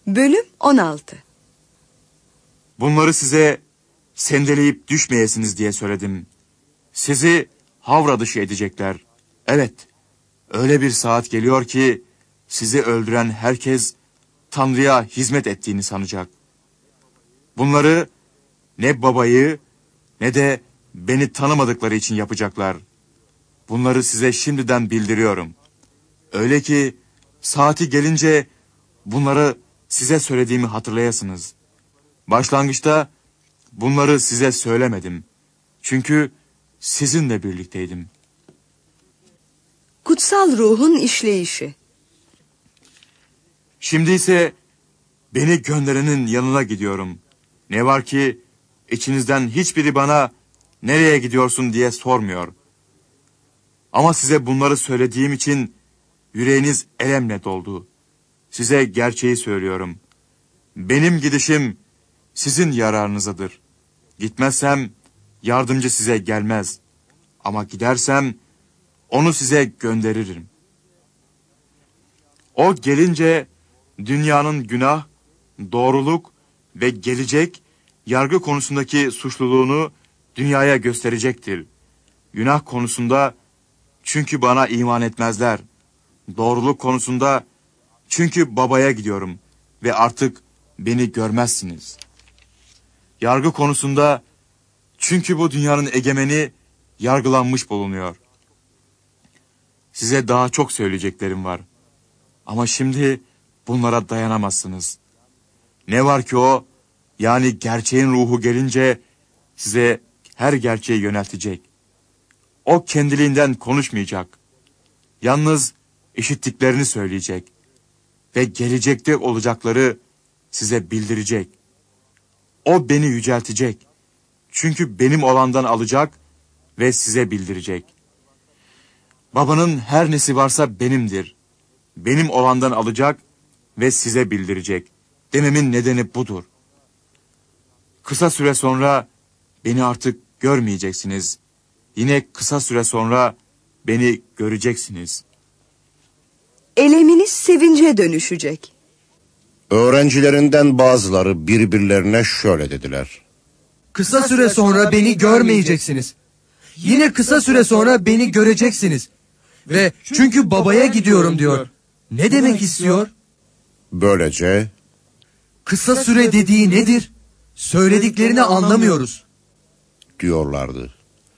Bölüm 16. Bunları size sendeleyip düşmeyesiniz diye söyledim. Sizi havra dışı edecekler. Evet, öyle bir saat geliyor ki sizi öldüren herkes Tanrı'ya hizmet ettiğini sanacak. Bunları ne babayı ne de beni tanımadıkları için yapacaklar. Bunları size şimdiden bildiriyorum. Öyle ki saati gelince bunları size söylediğimi hatırlayasınız. Başlangıçta bunları size söylemedim. Çünkü sizinle birlikteydim. Kutsal ruhun işleyişi. Şimdi ise beni gönderenin yanına gidiyorum. Ne var ki içinizden hiçbiri bana nereye gidiyorsun diye sormuyor. Ama size bunları söylediğim için yüreğiniz elemle doldu. Size gerçeği söylüyorum. Benim gidişim sizin yararınızadır. Gitmezsem yardımcı size gelmez. Ama gidersem onu size gönderirim. O gelince dünyanın günah, doğruluk ve gelecek yargı konusundaki suçluluğunu dünyaya gösterecektir. Günah konusunda çünkü bana iman etmezler. Doğruluk konusunda çünkü babaya gidiyorum ve artık beni görmezsiniz. Yargı konusunda çünkü bu dünyanın egemeni yargılanmış bulunuyor. Size daha çok söyleyeceklerim var. Ama şimdi bunlara dayanamazsınız. Ne var ki o, yani gerçeğin ruhu gelince size her gerçeği yöneltecek. O kendiliğinden konuşmayacak. Yalnız işittiklerini söyleyecek. Ve gelecekte olacakları size bildirecek. O beni yüceltecek. Çünkü benim olandan alacak ve size bildirecek. Babanın her nesi varsa benimdir. Benim olandan alacak ve size bildirecek. Dememin nedeni budur. Kısa süre sonra beni artık görmeyeceksiniz. Yine kısa süre sonra beni göreceksiniz. Eleminiz sevince dönüşecek. Öğrencilerinden bazıları birbirlerine şöyle dediler. Kısa süre sonra beni görmeyeceksiniz. Yine kısa süre sonra beni göreceksiniz. Ve çünkü babaya gidiyorum diyor. Ne demek istiyor? Böylece Kısa süre dediği nedir? Söylediklerini anlamıyoruz diyorlardı.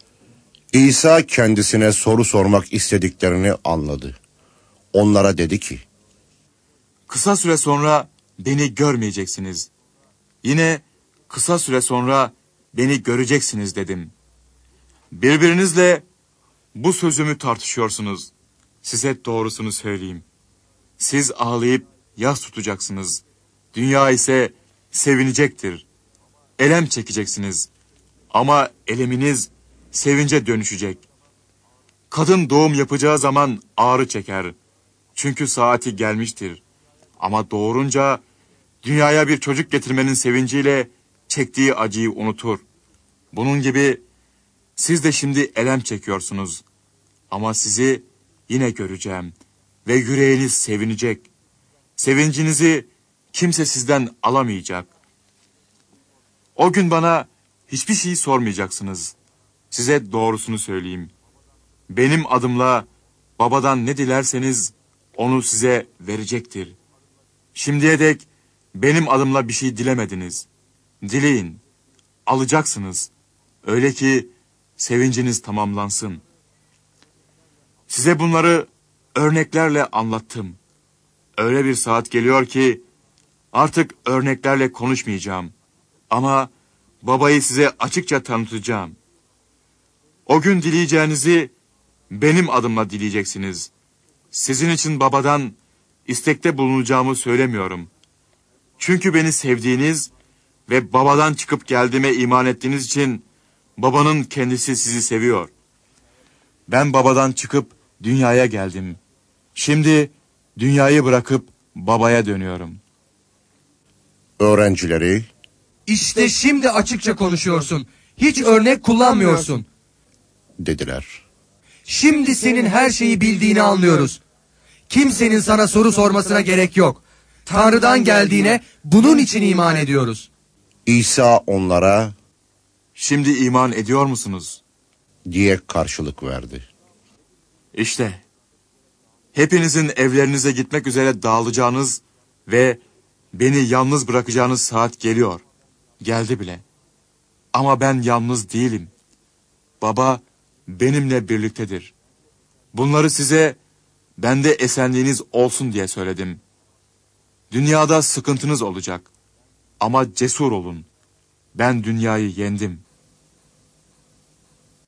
İsa kendisine soru sormak istediklerini anladı. Onlara dedi ki, Kısa süre sonra beni görmeyeceksiniz. Yine kısa süre sonra beni göreceksiniz dedim. Birbirinizle bu sözümü tartışıyorsunuz. Size doğrusunu söyleyeyim. Siz ağlayıp yas tutacaksınız. Dünya ise sevinecektir. Elem çekeceksiniz. Ama eleminiz sevince dönüşecek. Kadın doğum yapacağı zaman ağrı çeker. Çünkü saati gelmiştir. Ama doğurunca dünyaya bir çocuk getirmenin sevinciyle çektiği acıyı unutur. Bunun gibi siz de şimdi elem çekiyorsunuz. Ama sizi yine göreceğim ve yüreğiniz sevinecek. Sevincinizi kimse sizden alamayacak. O gün bana hiçbir şey sormayacaksınız. Size doğrusunu söyleyeyim. Benim adımla babadan ne dilerseniz onu size verecektir. Şimdiye dek benim adımla bir şey dilemediniz. Dileyin, alacaksınız. Öyle ki sevinciniz tamamlansın. Size bunları örneklerle anlattım. Öyle bir saat geliyor ki artık örneklerle konuşmayacağım. Ama babayı size açıkça tanıtacağım. O gün dileyeceğinizi benim adımla dileyeceksiniz. Sizin için babadan istekte bulunacağımı söylemiyorum. Çünkü beni sevdiğiniz ve babadan çıkıp geldiğime iman ettiğiniz için babanın kendisi sizi seviyor. Ben babadan çıkıp dünyaya geldim. Şimdi dünyayı bırakıp babaya dönüyorum. öğrencileri, İşte şimdi açıkça konuşuyorsun. Hiç örnek kullanmıyorsun dediler. Şimdi senin her şeyi bildiğini anlıyoruz. Kimsenin sana soru sormasına gerek yok. Tanrı'dan geldiğine bunun için iman ediyoruz. İsa onlara Şimdi iman ediyor musunuz? diye karşılık verdi. İşte, hepinizin evlerinize gitmek üzere dağılacağınız ve beni yalnız bırakacağınız saat geliyor. Geldi bile. Ama ben yalnız değilim. Baba benimle birliktedir. Bunları size bende esenliğiniz olsun diye söyledim. Dünyada sıkıntınız olacak. Ama cesur olun. Ben dünyayı yendim.